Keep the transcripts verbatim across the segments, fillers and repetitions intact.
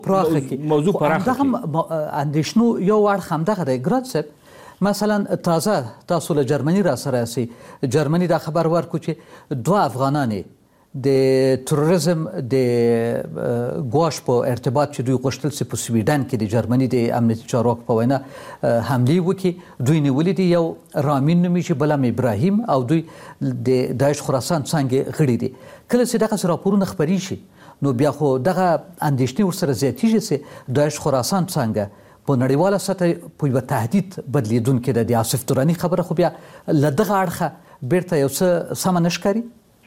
پراخه کی موضوع پراخه دغه اندیشنو یو اړخ همدغه دی ګراد صاحب مثلا تازه تاسو له جرمني را سره سي جرمني دا خبر ورکو چې دوه افغانان د تروریزم د ګواښ په ارتباط چې دوی غوښتل سي په سویډن کې د جرمني د امنیتي چارواکو په وینا حملې وکړي دوی نیولي دي یو رامین نومیږي بل هم ابراهیم او دوی د داعش خراسان څانګې غړي دي کله چې دغه راپورونه خپرې شي نو بیا خو دغه اندیشنې ورسره زیاتېږي چې داعش خراسان څانګه په نړیواله سطح په یوه تهدید بدلیدونکې ده د آصف دراني خبره خو بیا له دغه اړخه بیرته یو څه سمه نه ښکاري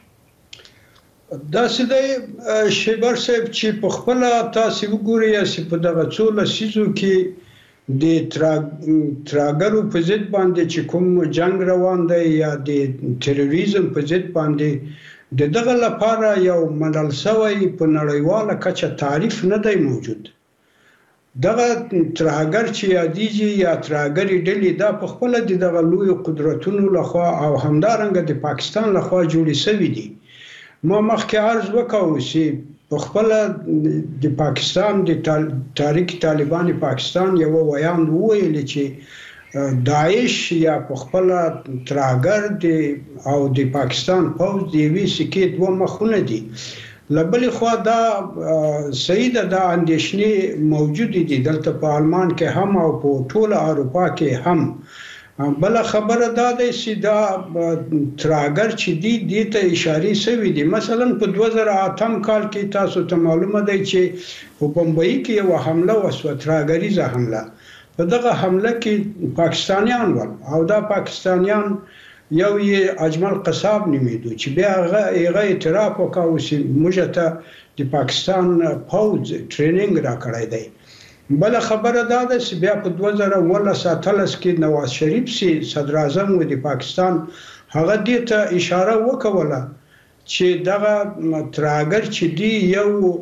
داسې دی شیبر صاحب چې په خپله تاسې وګورئ یاسې په دغه څو لسیزو کې د تراګرو په ضد باندې چې کوم جنګ روان دی یا د تروریزم په ضد باندې د دغه لپاره یو منل شوی په نړیواله کچه تعریف نه دی موجود دغه تراګر چې یادیږي یا تراګري ډلې دا په خپله د دغه لویو قدرتونو لخوا او همدارنګه د پاکستان لخوا جوړې شوي دي ما مخکې عرض وکړو چې په خپله د پاکستان د تحریک طالبان پاکستان یو ویاند وویل چې داعش یا په خپله تراګر او د پاکستان پوځ د یوې سکې دوه مخونه دي له بلې خوا دا صحیح ده دا اندېښنې موجودې دي دلته په آلمان کې هم او په ټوله اروپا کې هم بل خبره دا ده چې دا تراګر چې دی دې ته اشارې شوي دي مثلا په دوه زره اتم کال کې تاسو ته معلومه دی چې په بمبئی کې یوه حمله وشوه تراګریزه حمله په دغه حمله کې پاکستانیان ول او دا پاکستانیان یو یې اجمل قصاب نومیدو چې بیا هغه اعتراف وکړو چې موږ ته د پاکستان پوځ ټریننګ راکړی دی بل خبره دا ده چې بیا په دوه زره اوولس اتلس کې نواز شریف سي صدر اعظم و د پاکستان هغه دې ته اشاره وکوله چې دغه تراګر چې دی یو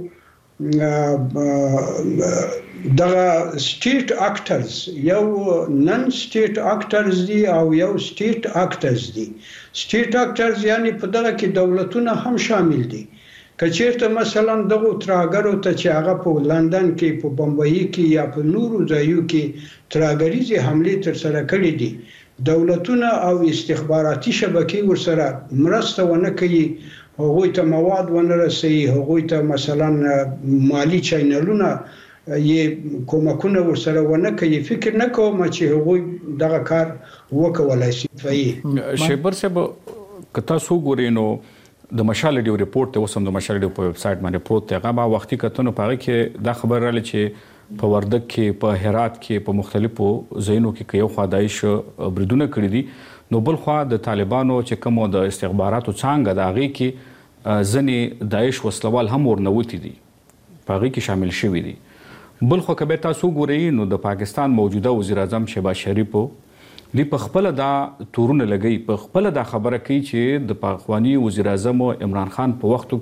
دغه سټیټ اکټرز یو نن سټیټ اکټرز دي او یو سټیټ اکټرز دي سټیټ اکټرز یعنی په دغه کې دولتونه هم شامل دي کچیرته مثلا دغه تراګرو ته چې هغه په لندن کې په بمبئی کې یا په نورو ځایو کې تراګریزي حملې تر سره کړې دي دولتونه او استخباراتي شبکې ورسره مرسته ونه کوي هغوی ته مواد ونه رسوي هغوی ته مثلا مالی چینلونه یې کومکونه ورسره ونه کوي فکر نه کوم چې هغوی دغه کار وکولای شي شیبر صاحب که تاسو ګورئ نو د مشال ډیو ریپورت ته اوس هم د مشال ډیو په ویب سایټ باندې پروت دی هغه به وختي کتنو په هغه کې دا خبر راغلی چې په وردګ کې په هرات کې په مختلفو ځایونو کې یو خوا داعش بریدونه کړي دي نو بل خوا د طالبانو چې کوم د استخباراتو څانګه د هغې کې ځینې داعش وسلوال هم ورنوتي دي په هغې کې شامل شوي دي بل خوا که بیا تاسو وګورئ نو د پاکستان موجوده وزیر اعظم شهباز شریفو دی په خپل دا تورونه لګي په خپل دا خبره کوي چې د پاکستاني وزیر اعظم عمران خان په وختو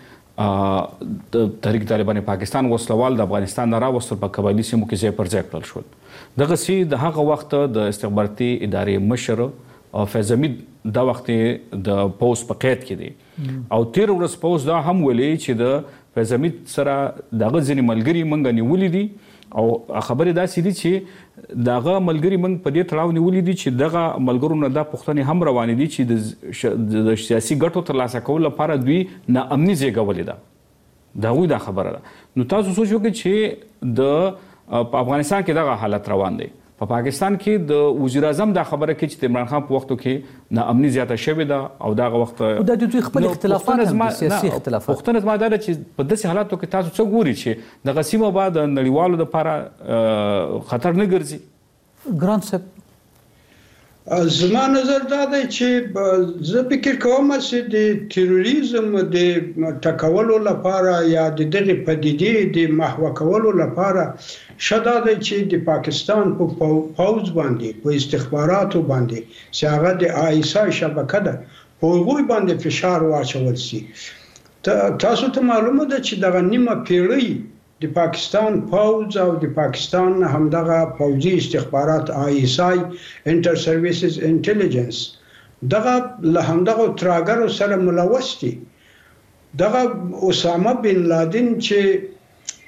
کې د تحریک طالبان پاکستان وسلوال د افغانستان نه راوستل په قبایلي سیمو کې ځای پر ځای کړل شول دغه سي د هغه وخت د استخباراتي ادارې مشر او فیض حمید دا وخت د پوز په قید کې دی او تیر ورځ پوز دا هم ویلي چې د فیض حمید سره دغه ځینې ملګري منګه نیولي دي او خبرې داسې دي چې دغه ملګري موږ په دې تړاو نیولي دي چې دغه ملګرو نه دا پوښتنې هم روانې دي چې د سیاسي ګټو ترلاسه کولو لپاره دوی ناامني زېږولې ده د هغوی دا خبره ده نو تاسو سوچ وکړئ چې د په افغانستان کې دغه حالت روان دی په پاکستان کې د وزیر اعظم دا خبره کوي چې د عمران خان په وختو کې ناامني زیاته شوې ده او دغه وخت د دوی خپل اختلافات هم سیاسي اختلافات پوښتنه زما دا ده چې په داسې حالاتو کې تاسو څه ګورئ چې دغه سیمه به د نړیوالو لپاره خطر نه ګرځي ګران صاحب زما نظر دا دی چې زه فکر کوم چې د تروریزم د ټکولو لپاره یا د دغه پدیدې د محو کولو لپاره شدا دی چې د پاکستان په پوځ باندې په استخباراتو باندې چې هغه د آیسا شبکه ده په هغوی باندې فشار واچول شي تاسو ته معلومه ده چې دغه نیمه پیړۍ د پاکستان پوځ او د پاکستان همدغه پوځي استخبارات آی ایس آی انټر سرویسز انټيليجنس دغه له همدغه تراګرو سره ملوث دي دغه اسامه بن لادن چې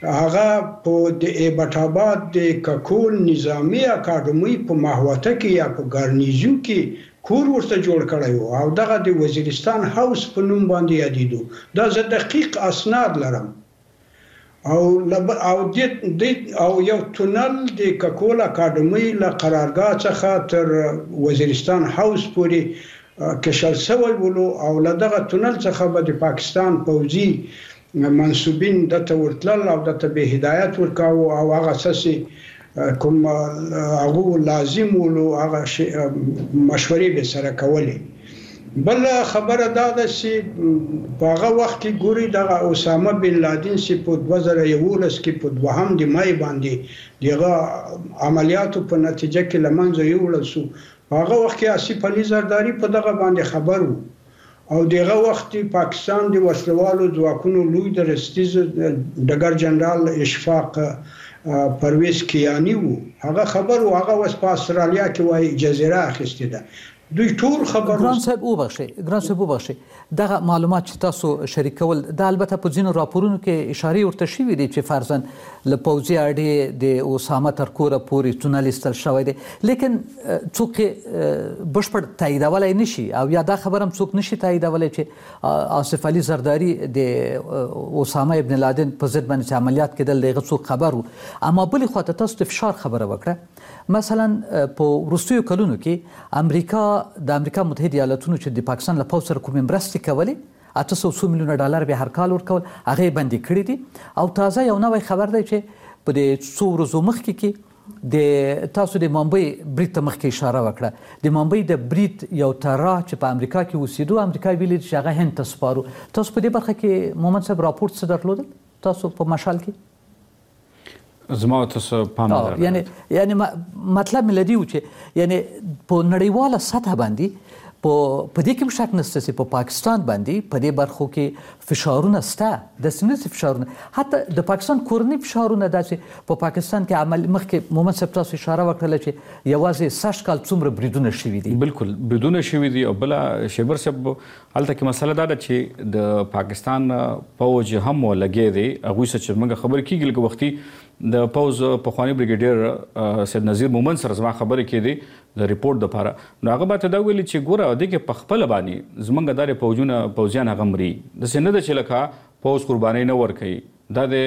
هغه په د ایبټ آباد د ککول نظامی اکاډمي په ماهوته کې یا په ګارنیزو کې کور ورته جوړ کړی و او دغه د وزیرستان هاوس په نوم باندې یادېدو. دا زه دقیق اسناد لرم او او د او یو تونل د ککول اکاډمي له قرارګاه څخه تر وزیرستان هاوس پورې کشل شوی ولو او له دغه تونل څخه به د پاکستان پوځي منسوبین دته ورتلل او دته به هدایت ورکاو او هغه څه کوم هغه لازم ولو هغه مشورې به سره کولې. بل خبره دا ده چې په هغه وخت کې ګوري دغه اسامه بن لادن چې په دوه زره یولس کې په دوهم د مای باندې دغه عملیاتو په نتیجه کې له منځه یوړل شو. په هغه وخت کې آصف علي زرداري په دغه باندې خبر و او دغه وخت پاکستان د وسلوالو ځواکونو لوی درستیز ډګر جنرال اشفاق پرویز کیانی وو. هغه خبر و هغه وس په استرالیا کې وایي جزیره اخیسته ده. دوی ټول خبر ګران صاحب وبخشي ګران صاحب وبخشي دغه معلومات چې تاسو شریکول د البته په ځینو راپورونو کې اشاره ورته شوې دي چې فرضاً له پوځي اډې د اسامه تر کوره پورې تونل ایستل شوی دی لیکن څوک بشپړ تاییدولی نشي او یا دا خبر هم څوک نشي تاییدولی چې آصف علي زرداري د اسامه ابن لادن په ضد باندې عملیات کېدل دغه څوک خبر و. اما بلې خواته تاسو د فشار خبره وکړه. مثلا په وروستیو کلونو کې امریکا د امریکا متحده ایالاتونو چې د پاکستان له پوځ سره کومې مرستې کولې اته سوه څو میلیونه ډالر به هر کال ورکول هغه بندي کړی دي او تازه یو نوی خبر دی چې په دې څو ورځو مخکې کې د تاسو د ممبئی برید ته مخکې اشاره وکړه. د ممبئی د برید یو طرح چې په امریکا کې اوسېدو امریکا ویلي چې هغه هند ته سپارو. تاسو په دې برخه کې مومند صاحب راپورټ څه درلودل تاسو په مشال کې؟ زما تاسو پام درلود. یعنی یعنی مطلب مې لدی و چې یعنی په نړیواله سطح باندې په په دې کې شک نشته چې په پاکستان باندې په دې برخو کې فشارونه شته د سنسي فشارونه حتی د پاکستان کورنی فشارونه داسې په پاکستان کې عمل مخکې مومند صاحب تاسو اشاره وکړه چې یوازې سش کال څومره بریدونه شوي دي. بالکل بریدونه شوي دي او بل شیبر صاحب هلته کې مسله دا ده چې د پاکستان پوځ هم لګی دی هغوی څه چې موږ خبرې کېږي لکه وختي د پوز پخوانی بریګیډیر سید نذیر مومند سره زما خبرې کېدې د ریپورټ دپاره نو هغه به ته دا ویلي چې ګوره دې کې په خپله باندې زموږ دا د پوځونه پوځیان هغه مري داسې نه ده چې لکه پوځ قربانۍ نه ورکوي دا د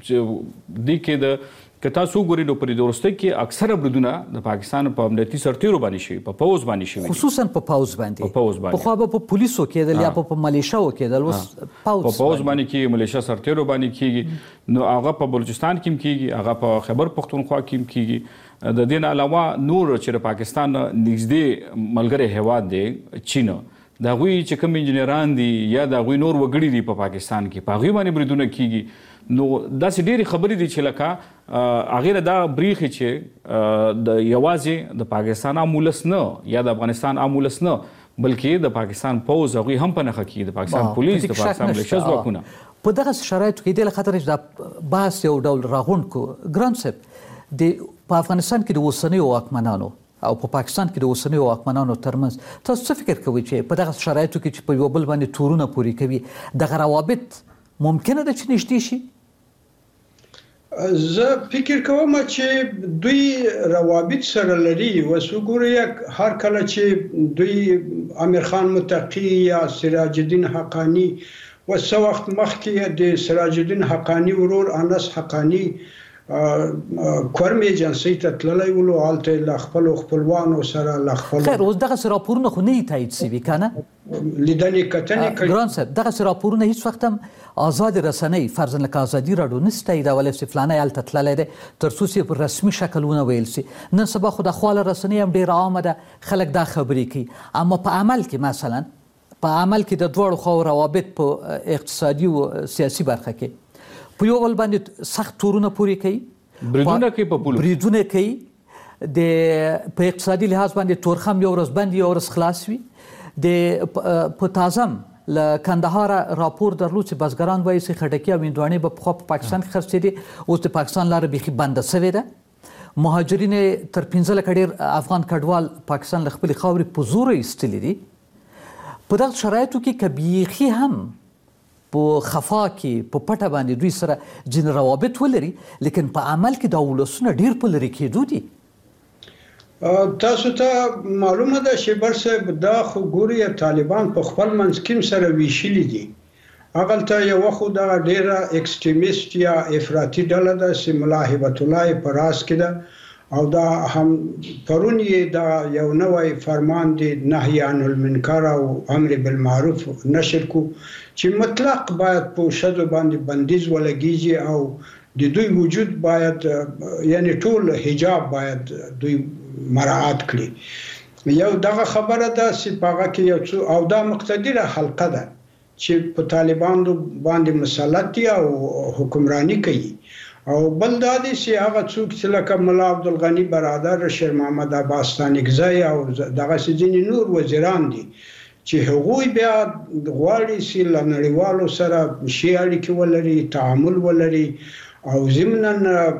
دې کې د که تاسو وګورئ نو په دې وروستۍ کې اکثره بریدونه د پاکستان په امنیتي سرتیرو باندې شوي په پوځ باندې شوي خصوصا په پوځ باندې په پوځ باندې پخوا به په پولیسو کېدل یا په ملیشاو کېدل اوس پوځ په پوځ باندې کېږي ملیشا سرتیرو باندې کېږي نو هغه په بلوچستان کې هم کېږي هغه په خیبر پختونخوا کې هم کېږي. د دې نه علاوه نور چې د پاکستان نږدې ملګری هیواد دی چین د هغوی چې کوم انجینران دي یا د هغوی نور وګړي دي په پاکستان کې په هغوی باندې بریدونه کېږي. نو داسې ډېرې خبرې دي چې لکه هغې دا بریښي چې د یوازې د پاکستان عام ولس نه یا د افغانستان عام ولس نه بلکې د پاکستان پوځ هغوی هم په نښه کېږي د پاکستان پولیس د پاکستان ملیشه ځواکونه په دغه شرایطو کې دې له خطره چې دا بحث یو ډول راغونډ کړو. ګران صاحب د په افغانستان کې د اوسنیو واکمنانو او په پاکستان کې د اوسنیو واکمنانو ترمنځ تاسو څه فکر کوئ چې په دغه شرایطو کې چې په یو بل باندې تورونه پورې کوي دغه روابط ممکنه ده چې نږدې شي؟ زه فکر کوم چې دوی روابط سره لري. اوس وګورئ هر کله چې دوی امیر خان متقی یا سراج الدین حقانی وسه وخت مخکې د سراج الدین حقانی ورور انس حقانی کورم ایجنسی ته تللی ولو هلته له خپلو خپلوانو سره له خپلو خیر اوس دغسې راپورونه خو نه یې تایید شوي که نه لیدنې کتنې کوي. ګران صاحب دغسې راپورونه هیڅ وخت هم آزاد رسنۍ فرضاً لکه ازادي راډیو نشي تاییدولی چې فلانی هلته تللی دی تر څو چې په رسمي شکل ونه ویل شي. نن سبا خو د خواله رسنۍ هم ډېره عامه ده خلک دا خبرې کوي اما په عمل کې مثلا په عمل کې د دواړو خواو روابط په اقتصادي او سیاسي برخه کې په یو بل باندې سخت تورونه پورې کوي بریدونه کوي په پولو بریدونه کوي د په اقتصادي لحاظ باندې تورخم یو ورځ بند یو ورځ خلاص وي. د په تازم له کندهار راپور درلود چې بزګران وایي چې خټکي او هندواڼې به پخوا په پاکستان کې خرڅېدې اوس د پاکستان لاره بیخي بنده شوې ده. مهاجرین تر پنځه لکه ډېر افغان کډوال پاکستان له خپلې خاورې په زوره ایستلي دي. په دغه شرایطو کې که بیخي هم په خفا کې په پټه باندې دوی سره ځینې روابط ولري، لیکن په عمل کې دا ولسونه ډیر په لرې کېدو دي. تاسو ته معلومه ده شیبر صاحب دا خو ګوري طالبان په خپل منځ کې سره ویشلي دي. هغلته یو خو دا ډیره اکسټریمیست یا افراطي ډله ده چې ملا هبت الله په راس کې ده، او دا هم پرون یې دا یو نوی فرمان دی نهی عن المنکر او امر بالمعروف نشر کو چې مطلق باید په شذو باندې بندیز ولګیږي او د دوی وجود باید یعنی ټول حجاب باید دوی مراعات کړي. یو دغه خبره ده چې پاغه کې یو څو او دا مقتدره حلقه ده چې په طالبانو باندې مسلط دي او حکمرانی کوي، او بل دا دی چې هغه څوک چې لکه ملا عبدالغني برادر، شیر محمد عباس ستانکزی او دغه ځینې نور وزیران دي چې هغوی بیا غواړي چې له نړیوالو سره ښې اړیکې ولري، تعامل ولري او ضمناً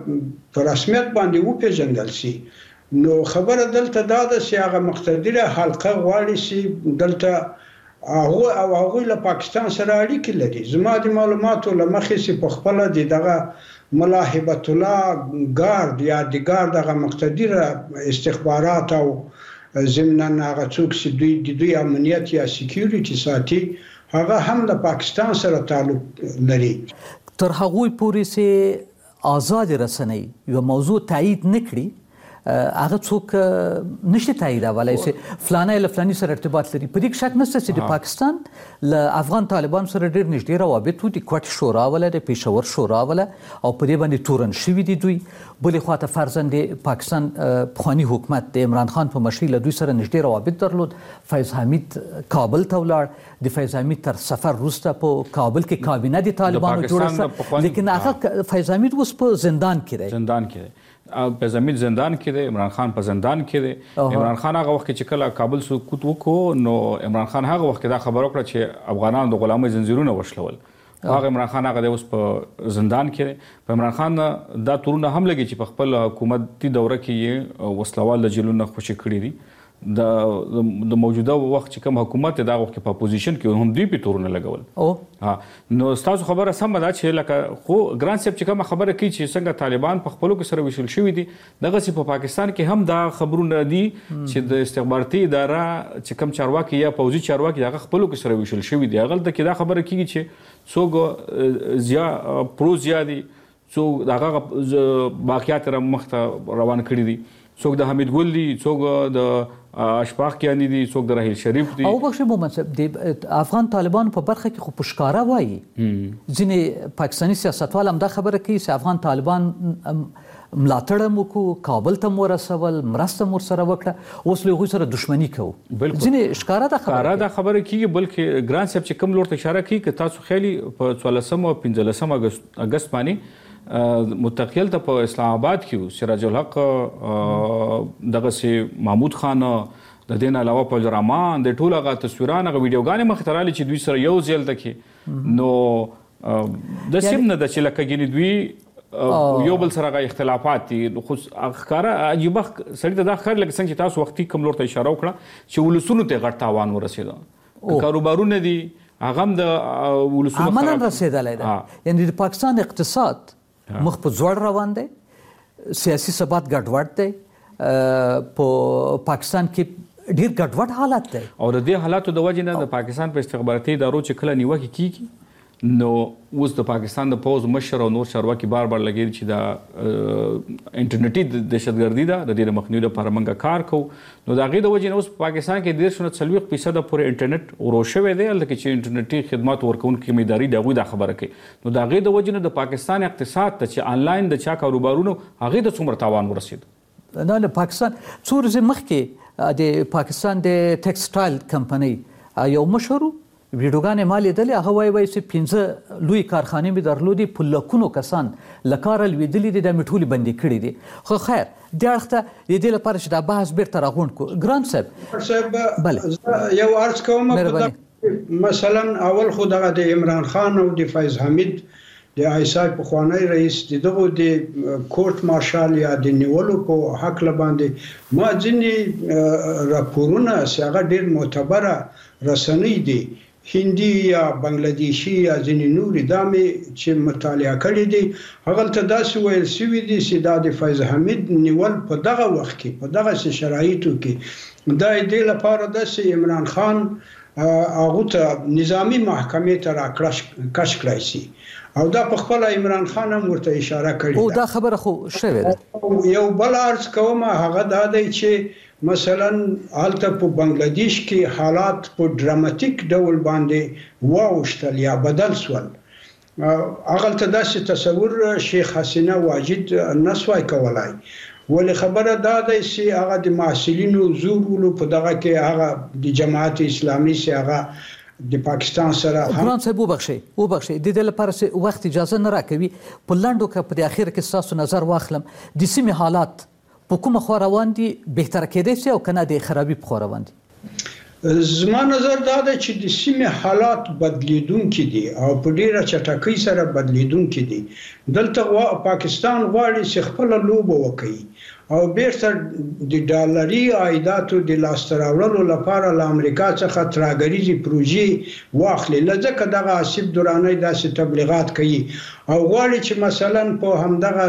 په رسمیت باندې وپېژندل شي. نو خبره دلته دا ده چې هغه مقتدره حلقه غواړي چې دلته هغه او هغوی له پاکستان سره اړیکې لري. زما د معلوماتو له مخې چې په خپله د دغه ملا هبت الله ګارد یا د ګارد هغه مقتدره استخبارات او ضمناً هغه څوک چې دوی د دوی امنیت یا سکیوریټي ساتي هغه هم د پاکستان سره تعلق لري. تر هغوی پورې چې آزاد رسنۍ یو موضوع تایید نه کړي، هغه څوک نشي تاییدولی چې فلانی له فلاني سره ارتباط لري. په دې کې شک نشته چې د پاکستان له افغان طالبانو سره ډېر نږدې روابط وو. د کوټ شورا وله، د پېښور شورا وله، او په دې باندې تورن شوي دي دوی. بلې خواته فرضاً د پاکستان پخواني حکومت د عمران خان په مشرۍ له دوی سره نږدې روابط درلود. فیض حمید کابل ته ولاړ، د فیض حمید تر سفر وروسته په کابل کې کابینه د طالبانو جوړه شوه، لیکن هغه فیض حمید اوس په زندان کې دی. زندان کې دی په زمین زندان کې دی، عمران خان په زندان کې دی. عمران خان هغه وخت چې کله کابل سقوط وکړو نو عمران خان هغه وخت دا خبره وکړه چې افغانان د غلامۍ زنځیرونه وشلول. هغه عمران خان هغه اوس په زندان کې دی. په عمران خان دا تورونه هم لګي چې په خپل حکومتي دوره کې یې وسلوال د جیلونو خوشي کړي دي. د موجوده وخت چې کوم حکومت دا وخت په اپوزیشن کې هم دوی په تورونه لګول. او نو تاسو خبره سم ده چې لکه خو ګران صاحب چې کوم خبره کوي چې څنګه طالبان په خپلو کې سره وشل شوي دي، دغه سي په پاکستان کې هم دا خبرونه دي چې د استخباراتي اداره چې کوم چارواکي یا پوځي چارواکي دغه خپلو کې سره وشل شوي دي. هغه ته کې دا خبره کیږي چې څوک زیا پرو زیادي څوک دغه باقیات را مخته روان کړي دي، څوک د حمید ګل دي، څوک د اشفاق کیانی دي، څوک د راهیل شریف دي. او بخښه مومن صاحب د افغان طالبانو په برخه کې خو پښکارا وایي ځینې پاکستاني سیاستوال هم دا خبره کوي چې افغان طالبان ملاتړ مو کو، کابل ته مو رسول، مرسته مو سره وکړه، اوس له هغوی سره دښمني کوو. ځینې ښکاره دا خبره دا خبره کیږي. بلکې ګران صاحب چې کوم لور ته اشاره کوي که تاسو خیالي په څوارلسم او پنځلسم اګست باندې متقیل ته په اسلام آباد کې سراج الحق دغه سي محمود خان د دین علاوه په الرحمن د ټول هغه تصویران هغه ویډیوګانې مخ ته راغلي چې دوی سره یو ځل تکي نو د سیم نه د چې لکه ګینې دوی یو بل سره هغه اختلافات دي. خو ښکاره عجیبه سړي ته دا ښکاري لکه څنګه چې تاسو وختي کوم لور ته اشاره وکړه چې ولسونو ته غټ تاوان ورسېده، کاروبارونه دي هغه هم د ولسونو عملاً رسېدلی ده. یعنې د پاکستان اقتصاد مخ په ځوړ روان دی، سیاسي ثبات ګډوډ دی، په پاکستان کې ډیر ګډوډ حالت دی. او د دې حالاتو د وجې نه د پاکستان په استخباراتي ادارو چې کله نیوکې کیږي نو اوس د پاکستان د پوز مشر او نور چارواکي بار بار لګېږي چې دا انټرنیټي دهشتګردي ده، د دې د مخنیوي لپاره موږ کار کوو. نو د هغې د وجې نه اوس په پاکستان کې دېرش نه څلوېښت فیصده پورې انټرنیټ ورو شوی دی، هلته کې چې انټرنیټي خدمات ورکوونکي کومې ادارې دي هغوی دا خبره کوي. نو د هغې د وجې نه د پاکستان اقتصاد ته چې آنلاین د چا کاروبارونو هغې ته څومره تاوان ورسېد. نه د پاکستان څو ورځې مخکې د پاکستان د ټیکسټایل کمپنۍ یو مشر ویډیوګانې ما لیدلې، هغه وایي وایي چې پنځه لوی کارخانې مې درلودې، په لکونو کسان له کاره لوېدلي دي، دا مې ټولې بندې کړي دي. خو خیر دې اړخ ته د دې لپاره چې دا بحث بیرته راغونډ کړو. ګران صاحب صاحب یو عرض کوم، مثلا اول خو دغه د عمران خان او د فیض حمید د آیسای پخوانی رئیس دغه د کورټ مارشال یا د نیولو په حق باندې ما ځینې راپورونه چې هغه ډېر معتبره رسنۍ دي هندي یا بنگلادیشي یا ځینې نورې دا مې چې مطالعه کړي دي هغلته داسې ویل شوي دي چې دا د فیض حمید نیول په دغه وخت کې په دغه شرایطو کې دا دې لپاره ده چې عمران خان هغه ته نظامی محکمې ته راکش کړای شي او دا په خپل عمران خان هم ورته اشاره کړې او دا خبره خو شوې ده. یو بل عرض کوم هغه دا دی چې مثلا حالته په بنگلاديش کې حالات په ډراماتیک ډول باندې واوښتل یا بدل شول. هغه ته داسې تصور شیخ حسینه واجد نسوای کولای ولې خبره دا ده چې هغه د محصلینو زور په دغه کې هغه د جماعت اسلامي سره هغه د پاکستان سره ګران صاحب وبخښي وبخښي د دې لپاره وخت اجازه نه راکوي په لاندو کې په اخر کې تاسو نظر واخلم د سیمې حالات په کومه خوا روان دي بهتر کېدای شي او کنه د خرابي په خوا روان دي؟ زما نظر دا ده چې د سیمې حالات بدلیدونکي دي او په ډیره چټکۍ سره بدلیدونکي دي. دلته پاکستان غواړي چې خپل لوبه وکړي او بیرته د ډالري عایداتو د لاسته راوړلو لپاره له امریکا څخه ترهګریزې پروژې واخلي. لکه دغه آصف دراني داسې تبلیغات کوي او غواړي چې مثلا په همدغه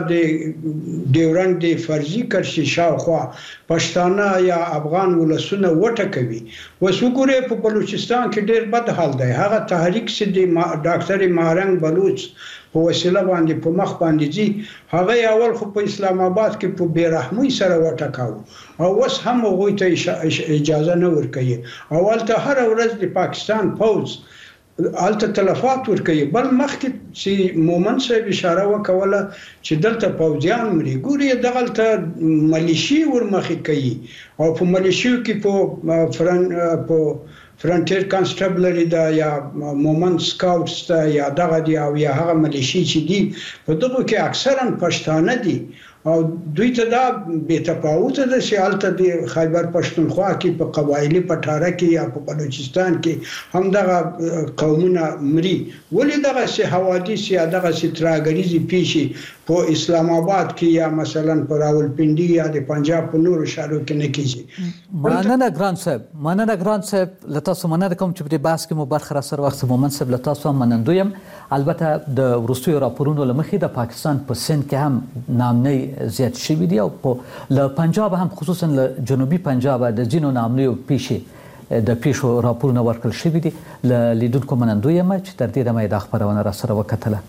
د ډیورنډ د فرضي کرښې شاوخوا پښتانه یا افغان ولسونه وټکوي. اوس وګورئ په بلوچستان کې ډیر بد حال دی. هغه تحریک چې د ډاکټر مهرنګ بلوچ په وسیله باندې په مخ باندې دي هغه اول خو په اسلام آباد کې په بیرحمۍ سره وټکاو او اوس هم هغوی ته اجازه نه ورکوي. اول ته هر ورځ د پاکستان پوز الته تلفات ورکوي. بل مخکې چې مومن صاحب اشاره وکوله چې دلته پوځیان مري ګوري دغلته ملیشي ورمخې کوي او په ملیشیو کې په فرن په فرنټیر کانسټیبلری دا یا مومن سکاوټس دا یا دغه دی او یا هغه ملیشي چې دي په دغه کې اکثرا پښتانه دي او دوی ته دا بې تفاوت ده چې هلته د خیبر پښتونخوا کې په قبایلي پټاره کې یا په بلوچستان کې هم دغه قومونه مري. ولې دغه سي حوادث یا دغه سي ترهګریزې پیښې په اسلام آباد کې یا مثلا په راولپنډي یا د پنجاب په نورو ښارو کې نه کیږي؟ مننه ګران صاحب مننه ګران صاحب له تاسو مننه کوم چې په بحث کې مو برخه را سره وخت مومن صاحب له تاسو منندویم. البته د وروستیو راپورونو له مخې د پاکستان په سند کې هم نامنۍ زیات شوي دي او په له پنجاب هم خصوصا له جنوبي پنجاب د ځینو نامنیو پیښې د پیښو راپورونه ورکړل شوي دي. له لیدونکو منندوی یم چې تر دې دمه د خبرونه را سره وکتله.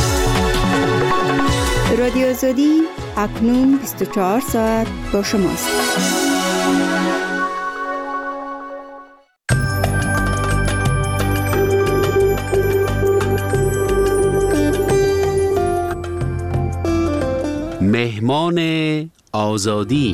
رادیو آزادی اکنون بیست و چهار ساعت با شماست. مهمان آزادی.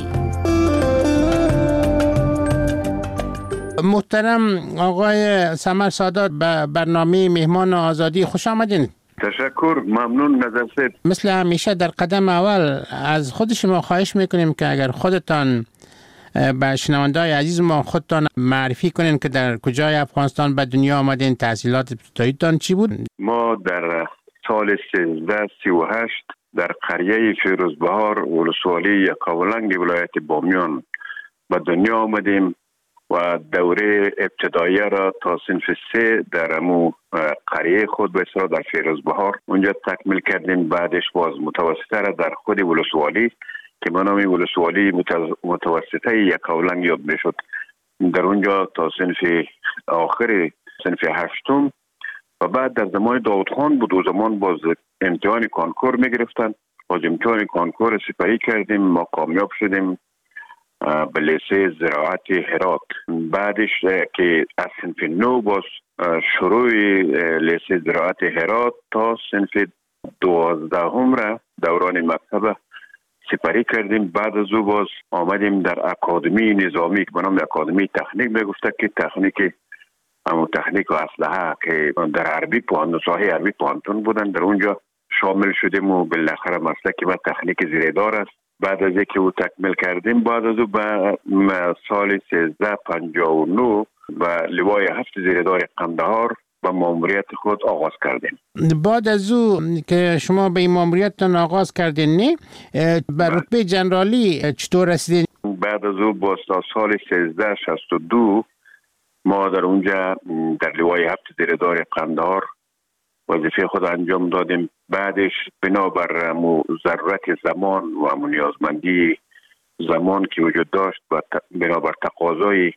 محترم آقای سمر سادات به برنامه مهمان آزادی خوش آمدین. تشکر، ممنون نظر صاحب. مثل همیشه در قدم اول از خود شما خواهش میکنیم که اگر خودتان به شنونده‌های عزیز ما خودتان معرفی کنین که در کجای افغانستان به دنیا آمدین، تحصیلات ابتداییتان چی بود؟ ما در سال سیزده سی و هشت در قریه فیروزبهار ولسوالی یکاولنگ ولایت بامیان به دنیا آمدیم و دوره ابتداییه را تا صنف سه در امو قریه خود به اصطلاح در فیروزبهار اونجا تکمیل کردیم. بعدش باز متوسطه را در خود ولسوالی که به نام ولسوالی متوسطه یکاولنگ یاد میشد در اونجا تا صنف آخر صنف هشتم و بعد در زمان داود خان بود و زمان باز امتحان کانکور می گرفتن. باز امتحان کانکور سپری کردیم، ما کامیاب شدیم به لیسه زراعت هرات. بعدش که از صنف نو باز شروع لیسه زراعت هرات تا صنف دوازدهم را دوران مکتب سپری کردیم. بعد از او باز آمدیم در اکادمی نظامی که به نام اکادمی تکنیک میگفته که تکنیک اما تکنیک و اسلحه که در عربی پوهنتون ساحه عربی پوهنتون بودن، در اونجا شامل شدیم و بالاخره مسلک ما تکنیک زیردار است. بعد از اینکه او تکمیل کردیم بعد از او به سال سیزده پنجاه و نه و لوای هفت زیردار قندهار با ماموریت خود آغاز کردیم. بعد از او که شما به این ماموریتتان آغاز کردین نه به رتبه جنرالی چطور رسیدین؟ بعد از او با سال سیزده شصت و دو ما در اونجا در لوای هفت زیردار قندهار وظیفه خود انجام دادیم. بعدش بنابر ضرورت زمان و نیازمندی زمان که وجود داشت و بنابر تقاضای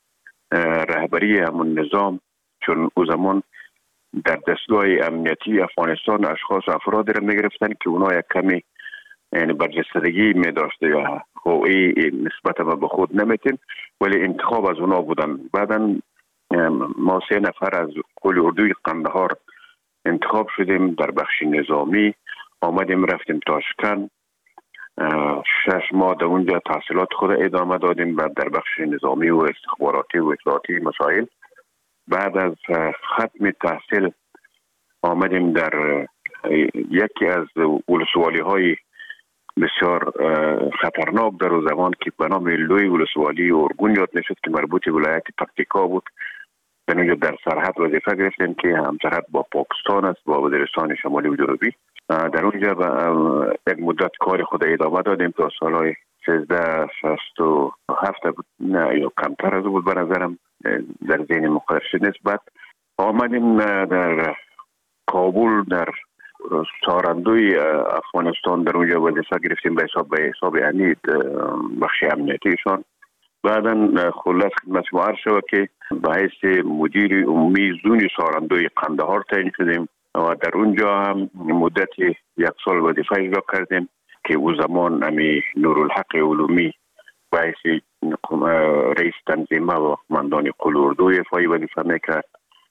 رهبری همون نظام، چون او زمان در دستگاه امنیتی افغانستان اشخاص افرادی را میگرفتن که اونا یک کمی یعنی برجستگی می داشته یا هوی نسبت به خود نمیتین، ولی انتخاب از اونا بودن. بعدا ما سه نفر از قول اردوی قندهار انتخاب شدیم در بخش نظامی، آمدیم رفتیم تاشکند، شش ماه در اونجا تحصیلات خود ادامه دادیم و در بخش نظامی و استخباراتی و اطلاعاتی مسائل. بعد از ختم تحصیل آمدیم در یکی از ولسوالی های بسیار خطرناک در اون زمان که به نام لوی ولسوالی ارگون یاد میشد که مربوط ولایت پکتیکا بود. در اونجا در سرحد وظیفه گرفتیم که هم سرحد با پاکستان است، با وزیرستان شمالی و جنوبی. در اونجا یک مدت کار خود ادامه دادیم تا سالهای سیزده شصت و هفت بود، نه یا کمتر از بود به نظرم، در ذهن مقدرش نیست. بعد آمدیم در کابل در سارندوی افغانستان در اونجا وظیفه گرفتیم به حساب به حساب یعنی بخش امنیتیشان. بعدا خلاص خدمت شما عرض شود که به حیث مدیر عمومی زون سارندوی قندهار تعیین شدیم و در اونجا هم مدت یک سال وظیفه اجرا کردیم که او زمان امی نورالحق علومی به حیث رئیس تنظیمه و قماندان قول اردوی افغانی وظیفه میکرد.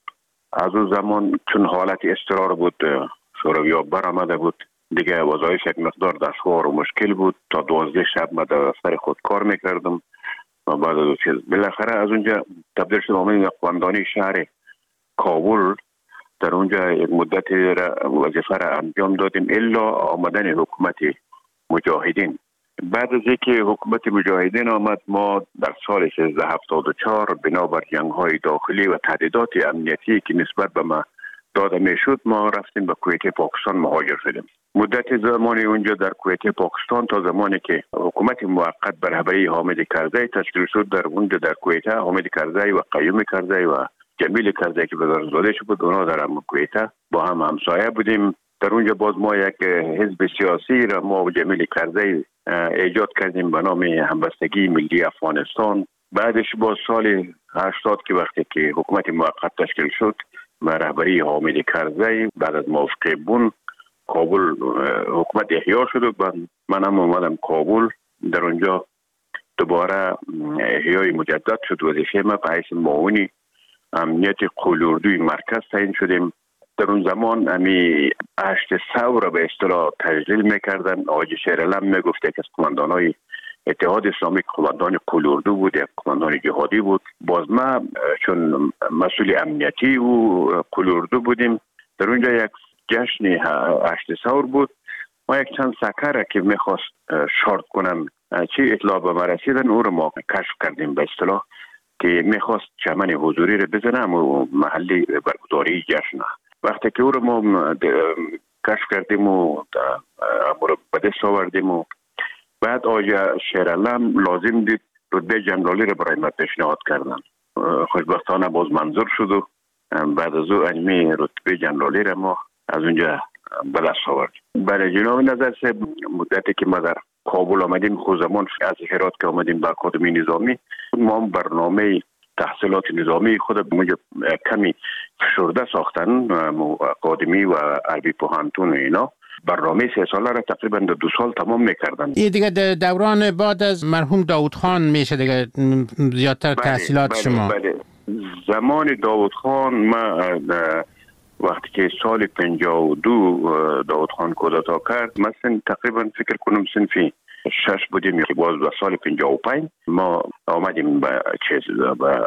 از او زمان چون حالت اضطرار بود، شوروی‌ها برآمده بود، دیگه وظایف یک مقدار دشوار و مشکل بود. تا دوازده شب من در سر خود کار میکردم و بعد از چیز بالاخره از اونجا تبدیل شدم آمدیم قماندانی شهر کابل. در اونجا یک مدت وظیفه را انجام دادیم الا آمدن حکومت مجاهدین. بعد از اینکه حکومت مجاهدین آمد، ما در سال سیزده هفتاد و چهار بنابر جنگ‌های داخلی و تهدیدات امنیتی که نسبت به ما داده میشد، ما رفتیم به کویت پاکستان مهاجر شدیم. مدت زمانی اونجا در کویت پاکستان تا زمانی که حکومت موقت به رهبری حامد کرزی تشکیل شد، در اونجا در کویت حامد کرزی و قیوم کرزی و جمیل کرزی که وزارت‌زاده شد بود، اونا در کویت با هم همسایه بودیم. در اونجا باز ما یک حزب سیاسی را ما و جمیل کرزی ایجاد کردیم به نام همبستگی ملی افغانستان. بعدش با سال هشتاد که وقتی که حکومت موقت تشکیل شد و رهبری حامد کرزی، بعد از موافقه بون کابل حکومت احیا شد و من هم اومدم کابل. در اونجا دوباره احیای مجدد شد. وظیفه ما به حیث معاون امنیت قول اردوی مرکز تعیین شدیم. در اون زمان امی هشت سو را به اصطلاح تجلیل میکردن. آقای شیرعلم میگفت که از قماندانای اتحاد اسلامی قماندان قول اردو بود، یک قماندان جهادی بود. باز ما چون مسئول امنیتی و قول اردو بودیم، در اونجا یک جشن هشت سور بود. ما یک چند سکر که میخواست شارت کنم چی اطلاع به ما رسیدن، او رو ما کشف کردیم به اصطلاح که میخواست چمن حضوری رو بزنم و محلی برگزاری جشن. وقتی که او رو ما کشف کردیم و به دست آوردیم و بعد آقای شیرعلم لازم دید رتبه جنرالی رو برای ما پیشنهاد کردن. خوشبختانه باز منظور شد و بعد از او انمی رتبه جنرالی رو ما از اونجا به دست آوردیم. برای جناب نظر سه مدتی که ما در کابل آمدیم، خود زمان از هرات که آمدیم به اکادمی نظامی، ما برنامه تحصیلات نظامی خود موجب کمی فشرده ساختن، اکادمی و عربی پوهنتون اینا برنامه سه ساله را تقریبا در دو سال تمام میکردن. این دیگه دوران بعد از مرحوم داود خان میشه دیگه زیادتر تحصیلات بله، شما بله. زمان داود خان ما وقتی که سال پنجاه و دو داود خان کودتا کرد، مثلا تقریبا فکر کنم سنفی شش بودیم که باز به سال پنجاه و پنج ما آمدیم به چیز به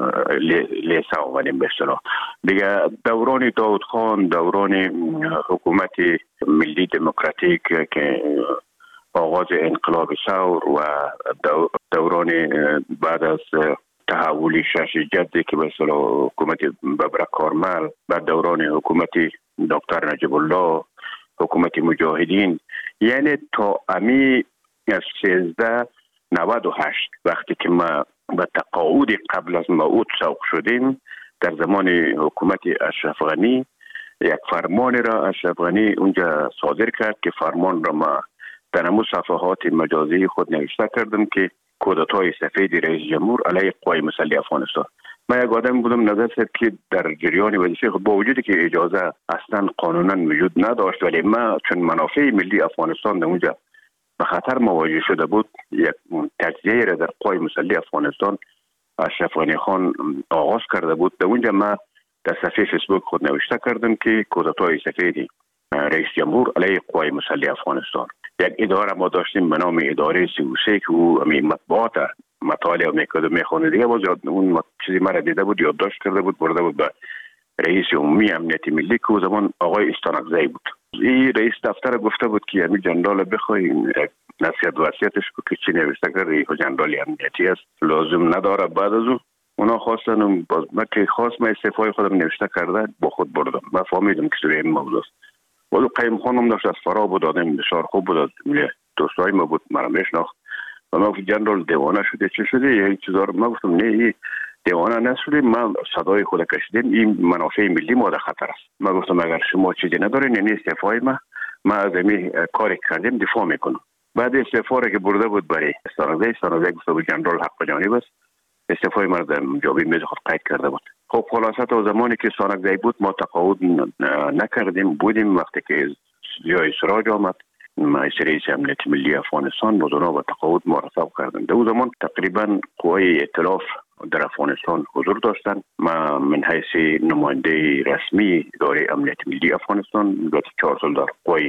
لیسا آمدیم به اصطلاح دیگه. دوران داود خان دوران حکومت ملی دموکراتیک که آغاز انقلاب ثور و دوران بعد از تحول شش جدی که به اصطلاح حکومت ببرک کارمل، بعد دوران حکومت دکتر نجیب الله، حکومت مجاهدین، یعنی تا امی از سیزده نود و هشت وقتی که ما به تقاعد قبل از موعود سوق شدیم. در زمان حکومت اشرف غنی یک فرمان را اشرف غنی اونجا صادر کرد که فرمان را ما در همون صفحات مجازی خود نوشته کردم که کودتای سفید رئیس جمهور علیه قوای مسلح افغانستان. من یک آدم بودم نظر شد که در جریان وظیفه خود با وجودی که اجازه اصلا قانونا وجود نداشت، ولی ما چون منافع ملی افغانستان در اونجا به خطر مواجه شده بود، یک تجزیه را در قوای مسلح افغانستان اشرف غنی خان آغاز کرده بود. در اونجا ما در صفحه فیسبوک خود نوشته کردم که کودتای سفید رئیس جمهور علیه قوای مسلح افغانستان. یک اداره ما داشتیم به نام اداره سی و سه که او مطبوعات مطالعه میکرد و میخوانه. دیگه باز اون چیزی مرا دیده بود، یادداشت کرده بود، برده بود به رئیس عمومی امنیت ملی که او زمان آقای استانکزی بود. این رئیس دفتر گفته بود که همین جنرال بخواین نصیحت وصیتش کو که چی نوشته کرده، این جنرال امنیتی است، لازم نداره. بعد از اون اونا خواستن باز من که خواست من استعفای خودم نوشته کرده با خود بردم. من فهمیدم که سوی این موضوع است. ولی قیم خانم داشت از فرا بود، آدم بسیار خوب بود، دوستای ما بود، مرا میشناخت و ما گفت جنرال دیوانه شده، چی شده؟ یه چیزا رو ما گفتم نه، این دیوانه نشده، ما صدای خود کشیدیم، این منافع ملی ما در خطر است. ما گفتم اگر شما چیزی ندارین یعنی استعفای ما ما از این کاری کردیم دفاع میکنم. بعد استعفا را که برده بود برای استانکزی، استانکزی گفته بود جنرال حق جانب است، استعفای ما در جوابی میز خود قید کرده بود. خب خلاصه تا زمانی که استانکزی بود ما تقاعد نکردیم، بودیم. وقتی که جای سراج آمد رئیس امنیت ملی افغانستان با اونا با تقاعد مرتب کردن. در اون زمان تقریبا قوای ائتلاف در افغانستان حضور داشتن. ما من حیث نماینده رسمی اداره امنیت ملی افغانستان دو چهار سال در قوای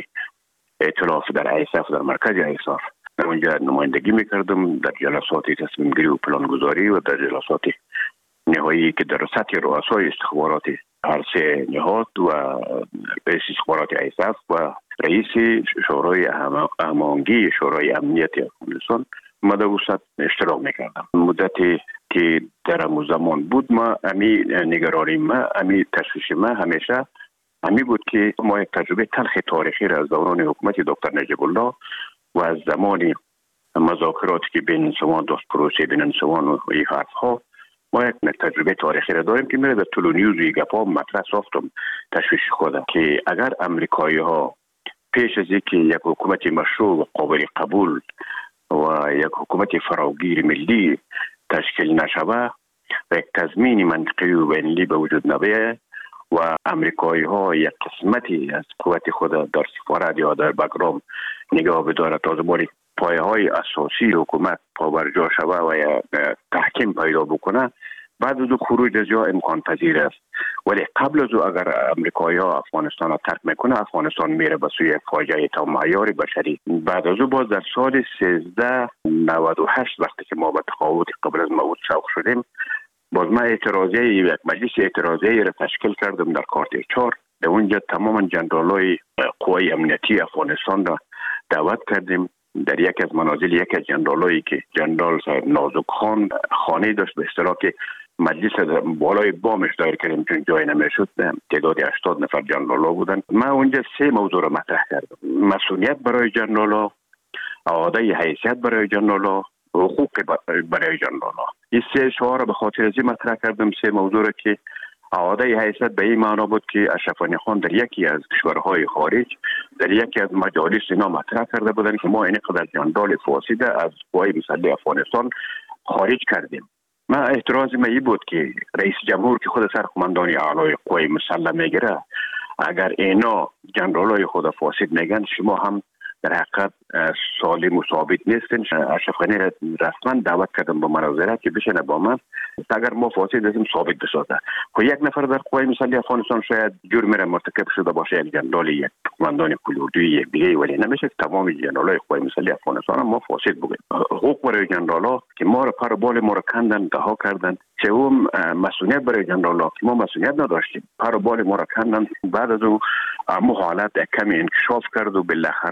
ائتلاف در ایساف، در مرکز ایساف در اونجا نمایندگی میکردم، در جلسات تصمیم گیری و پلانگذاری و در جلسات نهایی که در سطح رؤسای استخبارات هر سه نهاد و رئیس استخبارات ایساف و رئیس شورای هماهنگی شورای امنیت افغانستان ما در وسط اشتراک میکردم. مدتی که در همون زمان بود ما امی نگرانی ما امی تشویش ما همیشه امی بود که ما یک تجربه تلخ تاریخی را از دوران حکومت دکتر نجیب الله و از زمان مذاکراتی که بین انسوان داشت، پروسه بین انسوان و این حرف ها، ما یک تجربه تاریخی را داریم که میره در طول نیوز و گپا مطرح ساختم تشویش خودم که اگر امریکایی ها پیش از اینکه یک حکومت مشروع و قابل قبول و یک حکومت فراگیر ملی تشکیل نشوه و یک تضمین منطقی و بین‌المللی به وجود نبیه و امریکایی ها یک قسمتی از قوت خود در سفارت یا در بگرام نگاه بداره تا زمانی پایه های اساسی حکومت پابرجا شوه و تحکیم پیدا بکنه، بعد از خروج از جا امکان پذیر است. ولی قبل از او اگر امریکایی ها افغانستان را ترک میکنه، افغانستان میره به سوی فاجعه تا معیار بشری. بعد از او باز در سال سیزده نود و هشت وقتی که ما به تقاعد قبل از موعود سوق شدیم، باز ما اعتراضیه یک مجلس اعتراضیه را تشکیل کردم در کارت چهار. در اونجا تمام جنرالای قوای امنیتی افغانستان را دعوت کردیم. در یک از منازل یک از جنرالایی که جنرال صاحب نازک خان خانه داشت به اصطلاح که مجلس بالای بامش دایر کردیم چون جای نمیشد، تعداد هشتاد نفر جنرالا بودن. من اونجا سه موضوع را مطرح کردم: مسئولیت برای جنرالا، اعاده حیثیت برای جنرالا، حقوق برای جنرالا. این سه شعار را به خاطر ازی مطرح کردم، سه موضوع را که اعاده حیثیت به این معنا بود که اشرف غنی خان در یکی از کشورهای خارج در یکی از مجالس اینا مطرح کرده بودن که ما این قدر جنرال فاسد از قوای مسلح افغانستان خارج کردیم. ما اعتراض ما این بود که رئیس جمهور که خود سرقماندان اعلای قوای مسلح میگیره، اگر اینا جنرالای خود فاسد میگن، شما هم در حقیقت سالم و ثابت نیستن. اشرف غنی را رسما دعوت کردم با مناظره که بشینه با من، اگر ما فاسد هستیم ثابت بسازه. خب یک نفر در قوای مسلح افغانستان شاید جرم را مرتکب شده باشه، یک جنرال، یک قماندان کلوردوی، یک دیگه، ولی نمیشه تمام جنرالای قوای مسلح افغانستان ما فاسد بگیم. حقوق برای جنرالا که ما را پر بال ما را کندن، رها کردن. سوم مسئولیت برای جنرالا که ما مسئولیت نداشتیم، پر بال ما را کندن. بعد از اون مو حالت کمی انکشاف کرد و بالاخره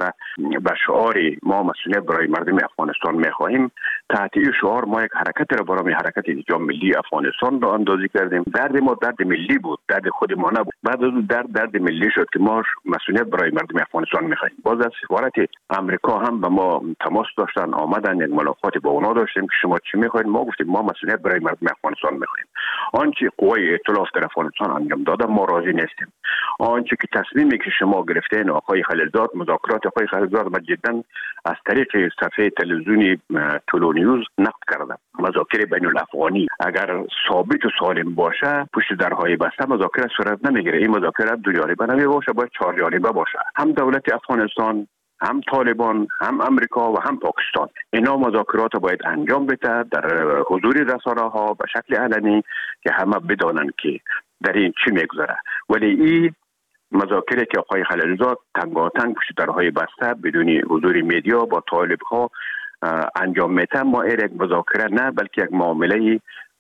به شعار ما مسئولیت برای مردم افغانستان میخواهیم، تحت این شعار ما یک حرکت را برای حرکت ایجاد ملی افغانستان را اندازی کردیم. درد ما درد ملی بود، درد خود ما نبود. بعد از درد درد ملی شد که ما مسئولیت برای مردم افغانستان میخواهیم. باز از سفارت امریکا هم به ما تماس داشتن، آمدن، یک ملاقات با اونا داشتیم که شما چی میخواید؟ ما گفتیم ما مسئولیت برای مردم افغانستان میخواهیم. آنچه قوای ائتلاف در افغانستان انجام داده ما راضی نیستیم. آنچه که تصمیمی که شما گرفتین آقای خلیلزاد، مذاکرات آقای خلیلزاد ما جدا از طریق صفحه تلویزیونی طلو نیوز نقد کردم. مذاکره بین الافغانی اگر ثابت و سالم باشه پشت درهای بسته مذاکره صورت نمیگیره. این مذاکره دو جانبه نمی باشه، باید چهار جانبه باشه. هم دولت افغانستان، هم طالبان، هم امریکا و هم پاکستان اینا مذاکرات باید انجام بده در حضور رسانه ها به شکل علنی که همه بدانن که در این چی میگذره. ولی این مذاکره که آقای خلیلزاد تنگاتنگ پشت درهای بسته بدون حضور میدیا با طالب ها انجام میده، ما این یک مذاکره نه بلکه یک معامله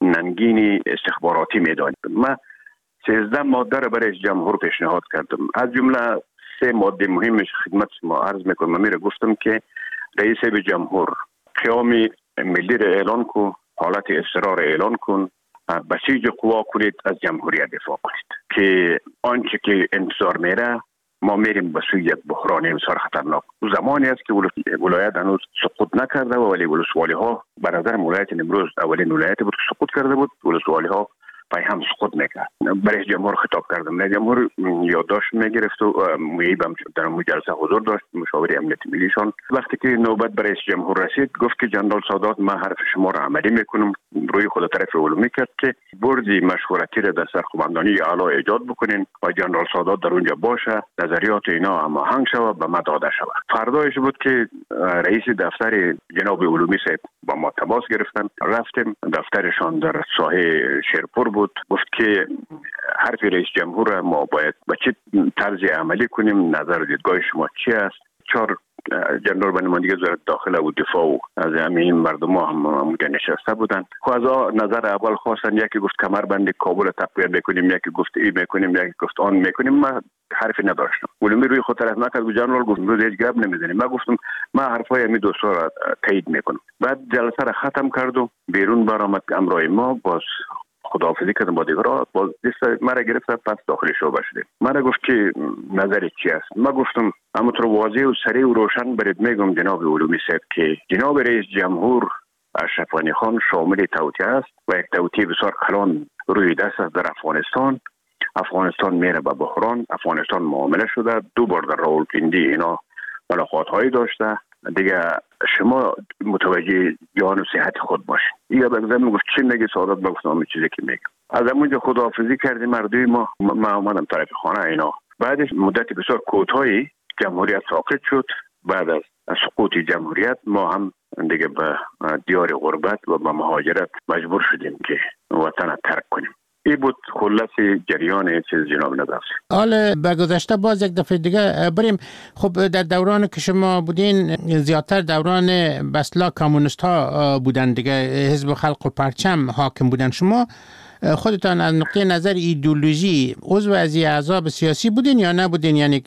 ننگین استخباراتی میدانیم. ما سیزده ماده را برای جمهور پیشنهاد کردم. از جمله سه ماده مهمش خدمت شما عرض میکنم. من میره گفتم که رئیس به جمهور قیام ملی را اعلان کن، حالت اضطرار اعلان کن، بسیج قوا کنید، از جمهوریت دفاع کنید که آنچه که انتظار میره ما میریم به سوی یک بحران بسیار خطرناک. زمانی است که ولایت هنوز سقوط نکرده و ولی ولسوالی ها به نظر ولایت امروز اولین ولایت بود که سقوط کرده بود. ولسوالی ها پای هم سقوط میکرد. برای جمهور خطاب کردم. نه جمهور یادداشت میگرفت و معیبم در مجلسه حضور داشت، مشاور امنیت ملیشان. وقتی که نوبت برای جمهور رسید گفت که جنرال سادات ما حرف شما را عملی میکنم. روی خود طرف علومی کرد که بردی مشورتی را در سرقماندانی اعلی ایجاد بکنین و جنرال سادات در اونجا باشه، نظریات اینا هماهنگ شود به ما داده شود. فردایش بود که رئیس دفتر جناب علومی صاحب با ما تماس گرفتن. رفتیم دفترشان در ساحه شیرپور بود. گفت که حرف رئیس جمهور ما باید به چه طرز عملی کنیم، نظر و دیدگاه شما چی است؟ چهار جنرال به نمایندگی وزارت داخله و دفاع و از همین مردم ها هم اونجا نشسته بودن. خواهزا نظر اول خواستن، یکی گفت کمربند کابل تقویت بکنیم، یکی گفت ای میکنیم، یکی گفت آن میکنیم. ما حرفی نداشتم. علومی روی خود طرف نکرد و جنرال گفت روز هیچ گپ نمیزنیم. ما گفتم ما حرفای همین دوستا را تایید میکنم. بعد جلسه را ختم کرد و بیرون برآمد امرای ما. باز خداحافظی کردم با دیگرها. باز دست مرا گرفت پس داخل شعبه شدیم. مرا گفت که نظر چی است؟ ما گفتم همونطور واضح و سریع و روشن برید میگم جناب علومی صاحب که جناب رئیس جمهور اشرف غنی خان شامل توطئه است و یک توطئه بسیار کلان روی دست است در افغانستان. افغانستان میره به بحران. افغانستان معامله شده. دو بار در راولپیندی اینا ملاقات هایی داشته. دیگه شما متوجه جان و صحت خود باشین. یا بگذارم میگفت چی میگه سعادت؟ بگفتم همین چیزی که میگه. از همونجا خداحافظی کردیم مردم ما. ما آمدم طرف خانه اینا. بعدش مدت بسیار کوتاهی جمهوریت ساقط شد. بعد از سقوط جمهوریت ما هم دیگه به دیار غربت و به مهاجرت مجبور شدیم که وطن را ترک کنیم. این بود خلاصه جریان چیز جناب نظر. حالا به گذشته باز یک دفعه دیگه بریم. خب در دوران که شما بودین زیادتر دوران بسلا کمونیست ها بودن دیگه، حزب خلق و پرچم حاکم بودن. شما خودتان از نقطه نظر ایدئولوژی عضو از احزاب سیاسی بودین یا نبودین، یعنی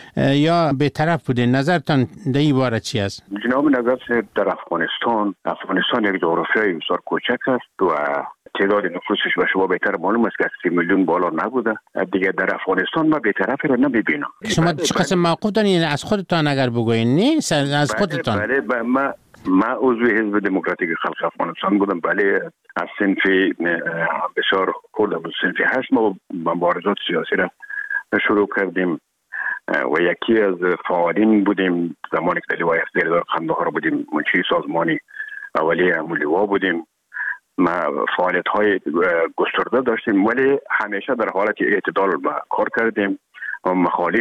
یا به طرف بودین؟ نظرتان در این باره چی است؟ جناب نظر در افغانستان افغانستان یک جغرافیای بسیار کوچک است و تعداد نفوسش به شما بهتر معلوم است که سی میلیون بالا نبوده. دیگه در افغانستان ما بی‌طرفی را نمی‌بینم. شما چه قسم موقف دارین از خودتان اگر بگوین؟ نه از خودتان. بله بله ما ما عضو حزب دموکراتیک خلق افغانستان بودم. بله از صنف بسیار خرد بود، صنف هشت ما مبارزات سیاسی را شروع کردیم و یکی از فعالین بودیم. زمانی که در لوای زیردار قندهار بودیم منشی سازمانی اولیه امولیوا بودیم. ما فعالیت های گسترده داشتیم ولی همیشه در حالت اعتدال کار کردیم و مخالف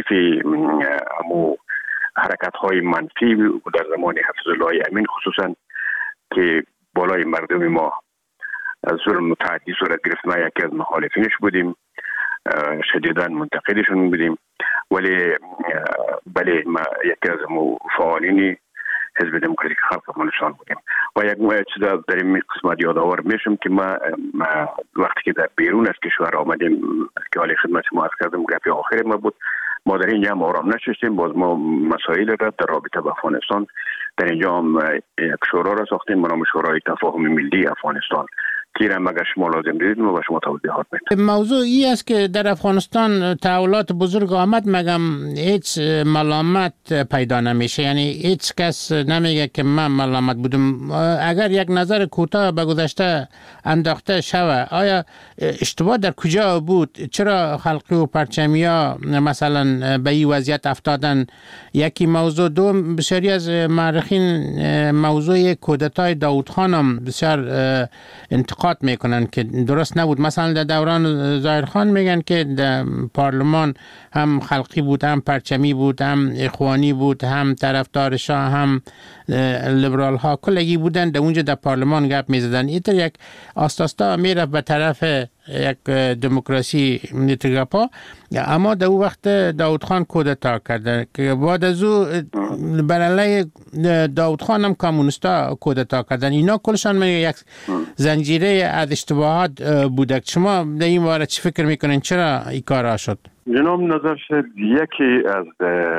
امو حرکت های منفی در زمان حفظ الله امین خصوصا که بالای مردم ما از ظلم متعدی صورت گرفت. ما یکی از مخالفینش بودیم، شدیداً منتقدشون بودیم. ولی بله ما یکی از فعالین حزب دموکراتیک خلق افغانستان بودیم و یک چیز در این قسمت یادآور میشم که ما, ما وقتی که در بیرون از کشور آمدیم که حالی خدمت ما از کردم گپی آخر ما بود، ما در اینجا هم آرام نشستیم، باز ما مسائل را در رابطه با افغانستان در اینجا هم یک شورا را ساختیم به نام شورای تفاهم ملی افغانستان که را مگر شما لازم دیدید ما به شما توضیحات میدیم. موضوع ای است که در افغانستان تحولات بزرگ آمد مگم هیچ ملامت پیدا نمیشه، یعنی هیچ کس نمیگه که من ملامت بودم. اگر یک نظر کوتاه به گذشته انداخته شوه، آیا اشتباه در کجا بود؟ چرا خلقی و پرچمیا مثلا به این وضعیت افتادن؟ یکی موضوع. دوم، بسیاری از مورخین موضوع کودتای داود خان هم بسیار انتقاد میکنن که درست نبود. مثلا در دوران ظاهر خان میگن که در پارلمان هم خلقی بود، هم پرچمی بود، هم اخوانی بود، هم طرفدار شاه، هم لیبرال ها کلگی بودن. در اونجا در پارلمان گپ میزدن. اینطور یک آستاستا میره به طرف یک دموکراسی نیتگاپا. اما در اون وقت داود خان کودتا کرده که بعد از او بر علیه داود خان هم کمونیستا کودتا کردن. اینا کلشان میگه یک زنجیره از اشتباهات بوده. شما در این باره چی فکر میکنین؟ چرا این کارا شد؟ جناب نظر شد یکی از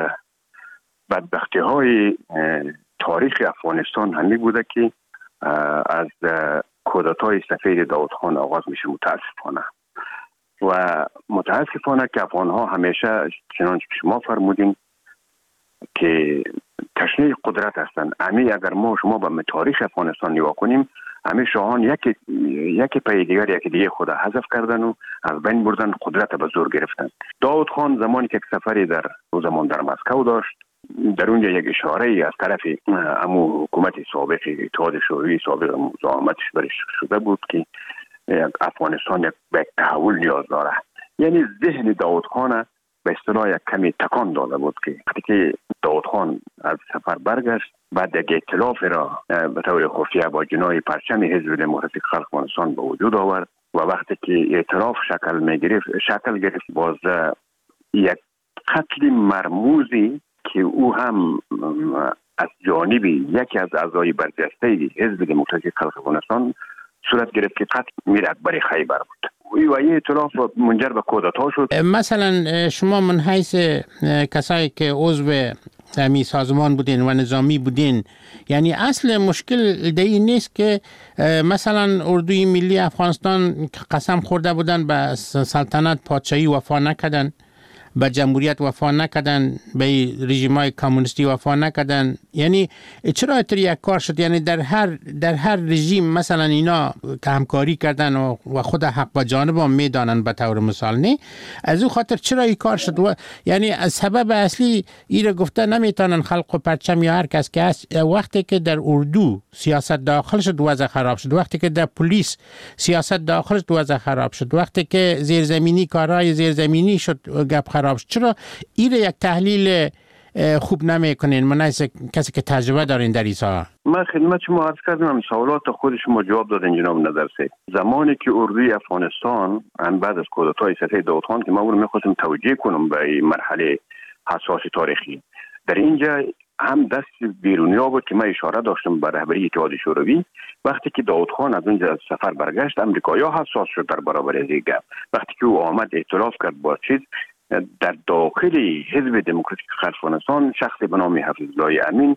بدبختی های تاریخ افغانستان همی بوده که از کودتای سفید داود خان آغاز میشه. متاسفانه و متاسفانه که افغان ها همیشه چنانچه که شما فرمودین که تشنه قدرت هستند. امی اگر ما شما به تاریخ افغانستان نگاه کنیم، همه شاهان یکی یکی پای دیگر یکی دیگه خود حذف کردن و از بین بردن، قدرت به زور گرفتن. داود خان زمانی که یک سفری در او زمان در مسکو داشت، در اونجا یک اشاره از طرف امو حکومت سابق اتحاد شوروی سابق مزاحمتش برش شده بود که افغانستان یک به تحول نیاز داره. یعنی ذهن داود خان به اصطلاح یک کمی تکان داده بود که وقتی که داود خان از سفر برگشت، بعد یک ائتلاف را به طور خفیه با جناح پرچم حزب دموکراتیک خلق افغانستان به وجود آورد و وقتی که ائتلاف شکل میگرفت شکل گرفت باز یک قتل مرموزی که او هم از جانب یکی از اعضای برجسته حزب دموکراتیک خلق افغانستان صورت گرفت که قتل میر اکبر خیبر بود و این ائتلاف منجر به کودتا شد. مثلا شما من حیث کسایی که عضو همی سازمان بودین و نظامی بودین، یعنی اصل مشکل در این نیست که مثلا اردوی ملی افغانستان قسم خورده بودن به سلطنت پادشاهی وفا نکردن، به جمهوریت وفا نکردن، به رژیم‌های کمونیستی وفا نکردن؟ یعنی چرا اینطور یک کار شد؟ یعنی در هر در هر رژیم مثلا اینا که همکاری کردن و خود حق با جانب هم میدانن به طور مثال، نه از او خاطر چرا این کار شد؟ و یعنی از سبب اصلی ایره گفته نمیتونن خلق و پرچم یا هر کس که هست. وقتی که در اردو سیاست داخل شد وضع خراب شد، وقتی که در پلیس سیاست داخل شد وضع خراب شد، وقتی که زیرزمینی کارهای زیرزمینی شد گپ خراب شد. چرا این یک تحلیل خوب نمی کنین؟ من از کسی که تجربه دارین در این ساحه. من خدمت شما عرض کردم، سوالات خود شما جواب دادن جناب نظرسه. زمانی که اردوی افغانستان هم بعد از کودتای سفید داود خان که ما اون می‌خواستم توجیه کنم به این مرحله حساس تاریخی، در اینجا هم دست بیرونیا بود که من اشاره داشتم به رهبری اتحاد شوروی. وقتی که داود خان از اونجا از سفر برگشت، امریکایی‌ها حساس شد در برابر از این گپ. وقتی که او آمد ائتلاف کرد با چیز در داخل حزب دموکراتیک خلق افغانستان، شخصی به نام حفیظالله امین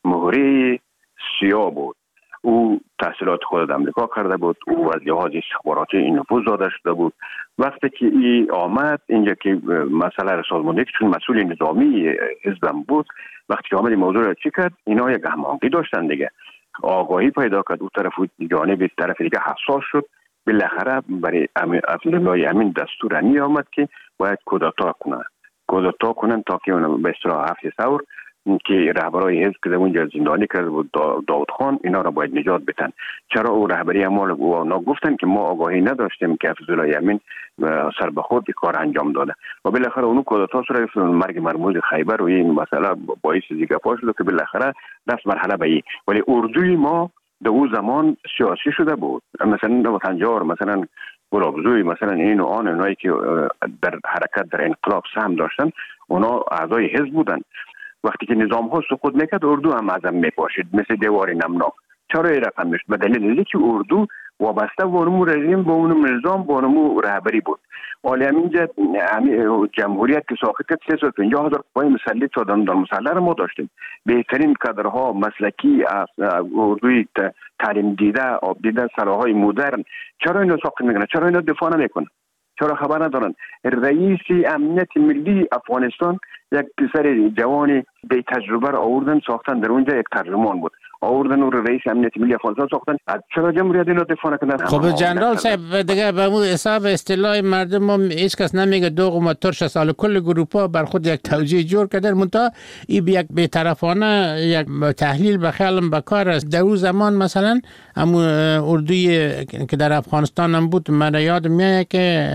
مهره سیاه بود. او تحصیلات خود در امریکا کرده بود، او از لحاظ استخباراتی این نفوذ داده شده بود. وقتی که ای آمد اینجا که مسئله را سازماندهی، چون مسئول نظامی حزبم بود، وقتی که آمد این موضوع را چی کرد، اینا یک هماهنگی داشتن دیگه، آگاهی پیدا کرد، او طرف جانب طرف دیگه حساس شد. بالاخره برای حفیظالله امین دستور می آمد که باید کودتا کنن کودتا کنن تا که به اصطلاح هفت ثور که رهبرای حزب که در اونجا زندانی کرده بود داود خان، اینا را باید نجات بدن. چرا او رهبری امال اونا گفتن که ما آگاهی نداشتیم که حفیظالله امین سر به خود کار انجام داده و بالاخره اونو کودتا صورت مرگ مرموز خیبر و این مسئله باعث دیگه پا شد که بالاخره رفت مرحله به این. ولی اردوی ما در اون زمان سیاسی شده بود، مثلا وطنجار، مثلا گلابزوی، مثلا این و آن، اونایی که در حرکت در انقلاب سهم داشتن، اونا اعضای حزب بودن. وقتی که نظام ها سقوط میکرد، اردو هم ازم میپاشید مثل دیوار نمناک. چرا این رقم میشد؟ به دلیل اینکه اردو وابسته به اون رژیم، به اون نظام، به اون رهبری بود. ولی همینجا جمهوریت که ساخت کرد سیصد و پنجاه هزار سپاه مسلح دادن در مسلح را ما داشتیم. بهترین کادرها مسلکی اردوی تعلیم دیده، آب دیده، سلاح‌های مدرن. چرا اینا ساخت میکنن؟ چرا اینا دفاع نمیکنن؟ چرا خبر ندارن؟ رئیس امنیت ملی افغانستان یک پسر جوان بی تجربه را آوردن ساختن، در اونجا یک ترجمان بود، آوردن او رئیس امنیت ملی افغانستان ساختن. چرا جمهوریت اینا دفاع نکنن؟ خب جنرال صاحب دیگه به اون حساب اصطلاح مردم هم هیچ کس نمیگه دوغ و ترش سال کل گروپا بر خود یک توجیه جور کردن، منتها این یک بی‌طرفانه یک تحلیل به خیالم بکار است. در اون زمان مثلا همون اردوی که در افغانستان هم بود، من یاد میاد که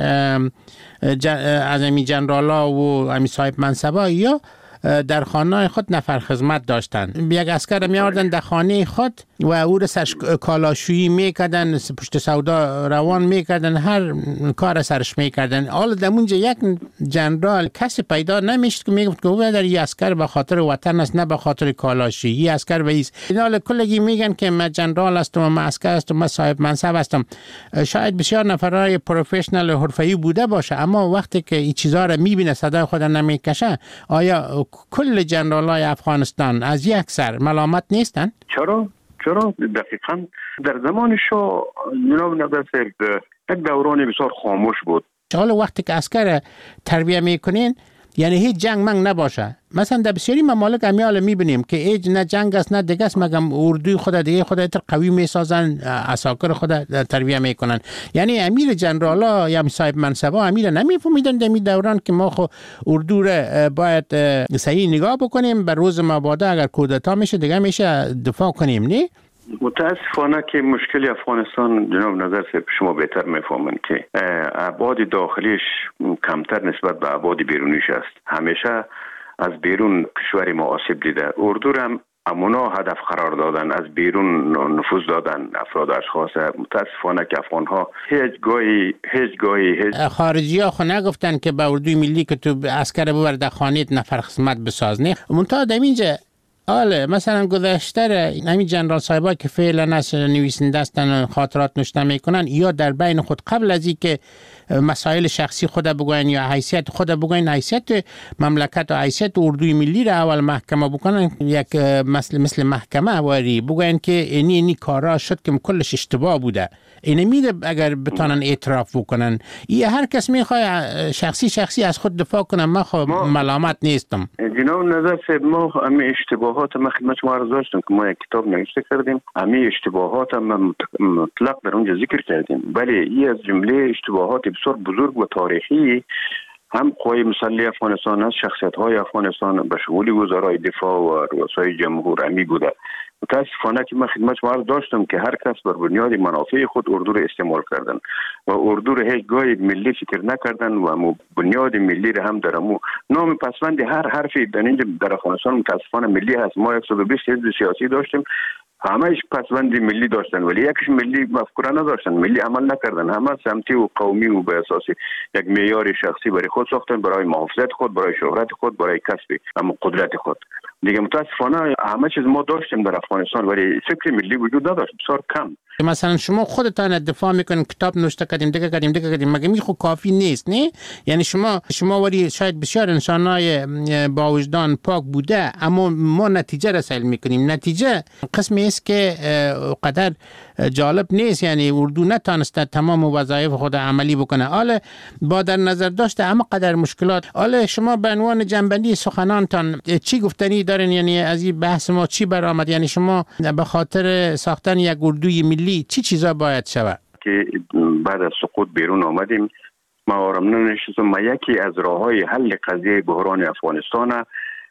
از امی جنرالا و امی صاحب منصبا یا در خانه خود نفر خدمت داشتن. یک اسکر می آوردن در خانه خود و او را سرش کالاشویی میکردن، پشت سودا روان میکردن، هر کار سرش میکردن. حالا در اونجا یک جنرال کسی پیدا نمیشد که میگفت که او در این اسکر به خاطر وطن است، نه به خاطر کالاشویی. این اسکر به ایست. حالا کلگی میگن که من جنرال هستم و من اسکر هستم، من صاحب منصب هستم. شاید بسیار نفرای پروفشنال حرفه‌ای بوده باشه، اما وقتی که این چیزا را میبینه صدای خود نمیکشه، آیا کل جنرالای افغانستان از یک سر ملامت نیستن؟ چرا؟ چرا؟ دقیقاً در زمان شاه جناب نظر صاحب یک دوران بسیار خاموش بود. حالا وقتی که عسکر تربیه میکنین یعنی هیچ جنگ منگ نباشه. مثلا در بسیاری ممالک همیال میبینیم که هیچ نه جنگ است نه دیگه است، مگم اردوی خود دیگه خود تر قوی میسازن، عساکر خود تربیه میکنن. یعنی امیر جنرالا یا صاحب منصبا امیر نمیفهمیدن در این دوران که ما خو اردو را باید صحیح نگاه بکنیم، بر روز مبادا اگر کودتا میشه دیگه میشه دفاع کنیم. نه متاسفانه که مشکل افغانستان جناب نظر صاحب شما بهتر میفهمن که ابعاد داخلیش کمتر نسبت به ابعاد بیرونیش است. همیشه از بیرون کشور ما آسیب دیده. اردو هم امونا هدف قرار دادن، از بیرون نفوذ دادن افراد اشخاص. متاسفانه که افغان ها هیچ گاهی هیچ گاهی هیچ خارجی ها خو نگفتن که به اردوی ملی که تو عسکر ببر در خانیت نفر خدمت بساز. نه منتها در اینجا آله مثلا گذشته همین جنرال صاحبا که فعلا از نویسنده هستن خاطرات نوشته میکنن، یا در بین خود قبل از اینکه مسائل شخصی خود بگوین یا حیثیت خود بگوین، حیثیت مملکت و حیثیت اردوی ملی را اول محکمه بکنن، یک مثل مثل محکمه واری بگوین که اینی اینی کارا شد که کلش اشتباه بوده. اینه میده اگر بتونن اعتراف بکنن. این هر کس میخواد شخصی شخصی از خود دفاع کنه. من خب ملامت نیستم. جناب نظر صاحب ما همه اشتباهات ما خدمت شما عرض داشتم که ما یک کتاب نوشته کردیم، همه اشتباهات ما مطلق در اونجا ذکر کردیم، ولی این از جمله اشتباهات بسیار بزرگ و تاریخی هم قوای مسلح افغانستان است، شخصیت های افغانستان به شمول وزرای دفاع و رؤسای جمهور امی بوده. متاسفانه که من خدمت شما عرض داشتم که هر کس بر بنیاد منافع خود اردو را استعمال کردن و اردو را هیچ گاهی ملی فکر نکردن و بنیاد ملی را هم در امو نام پسوند هر حرفی در اینجا در افغانستان متاسفانه ملی هست. ما صد و بیست حزب سیاسی داشتیم، همهش پسوند ملی داشتن ولی یکیش ملی مفکوره نداشتن، ملی عمل نکردن، همه سمتی و قومی و به اساس یک معیار شخصی برای خود ساختن، برای محافظت خود، برای شهرت خود، برای کسب اما قدرت خود. دیگه متاسفانه همه چیز ما داشتیم در افغانستان ولی فکر ملی وجود نداشت، بسیار کم. مثلا شما خودتان دفاع میکنین، کتاب نوشته کردیم دیگه کردیم دیگه کردیم، مگه می خو کافی نیست؟ نه یعنی شما شما ولی شاید بسیار انسانای با وجدان پاک بوده، اما ما نتیجه رسول میکنیم. نتیجه قسمی است که قدر جالب نیست، یعنی اردو نتانسته تمام وظایف خود عملی بکنه. حالا با در نظر داشته اما قدر مشکلات، حالا شما به عنوان جنبندی سخنانتان چی گفتنی دارین؟ یعنی از این بحث ما چی برآمد؟ یعنی شما به خاطر ساختن یک اردوی ملی چی چیزا باید شود؟ که بعد از سقوط بیرون آمدیم، ما آرام ننشستم. ما یکی از راههای حل قضیه بحران افغانستان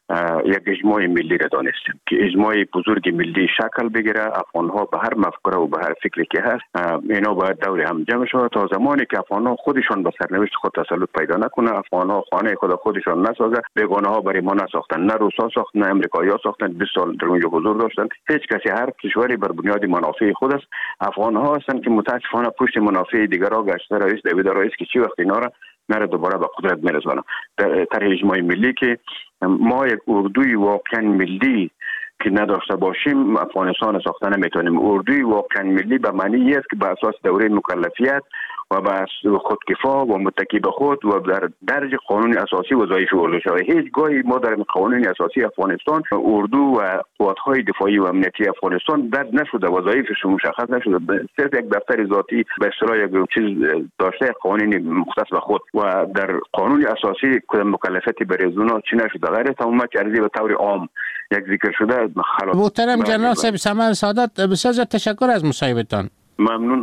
یک اجماع ملی را دانستیم که اجماع بزرگ ملی شکل بگیره. افغان‌ها به هر مفکوره و به هر فکری که هست اینا باید دور هم جمع شود تا زمانی که افغان‌ها خودشان به سرنوشت خود تسلط پیدا نکنه، افغان‌ها خانه خود خودشان نسازه، بیگانه‌ها برای ما نساختن، نه روسا ساختن نه امریکایی‌ها ساختن، بیست سال در اونجا حضور داشتن. هیچ کسی، هر کشوری بر بنیاد منافع خود است. افغان‌ها هستند که متأسفانه پشت منافع دیگران گشته. رئیس دوید رئیس که چی وقت اینا را نره دوباره به قدرت میرسونه. در اجماع ملی که ما یک اردوی واقعا ملی که نداشته باشیم افغانستان ساخته نمیتونیم. اردوی واقعا ملی به معنی است که به اساس دوره مکلفیت و به خودکفا و متکی به خود و در درج قانون اساسی وظایف اردو شده. هیچ گاهی ما در قانون اساسی افغانستان اردو و قوات‌های دفاعی و امنیتی افغانستان درج نشده، وظایفشون مشخص نشده. صرف یک دفتر ذاتی به اصطلاح یک چیز داشته، قوانین مختص به خود و در قانون اساسی کدام مکلفیتی برای زونا چی نشده. غیر تمام چرزی به طور عام یک ذکر شده. محترم جنرال صاحب سمر سعادت، بسیار زیاد تشکر از مصاحبتان. ممنون.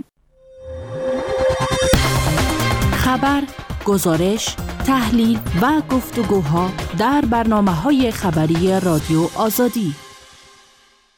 خبر، گزارش، تحلیل و گفتگوها در برنامه‌های خبری رادیو آزادی.